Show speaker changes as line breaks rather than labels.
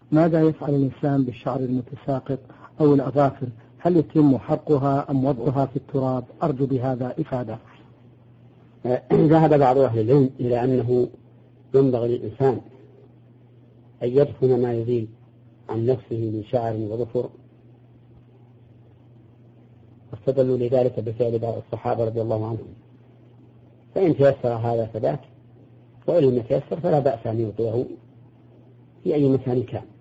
ماذا يفعل الإنسان بالشعر المتساقط أو الأظافر؟ هل يتم حرقها أم وضعها في التراب؟ أرجو بهذا إفادة.
ذهب بعض أهل العلم إلى أنه ينبغي للإنسان أن يدفن ما يزيل عن نفسه من شعر وظفر، واستدلوا لذلك بفعل بعض الصحابة رضي الله عنهم، فإن تيسر هذا فذاك، وإن لم يتيسر فلا بأس أن يوضعه في أي مكان كان.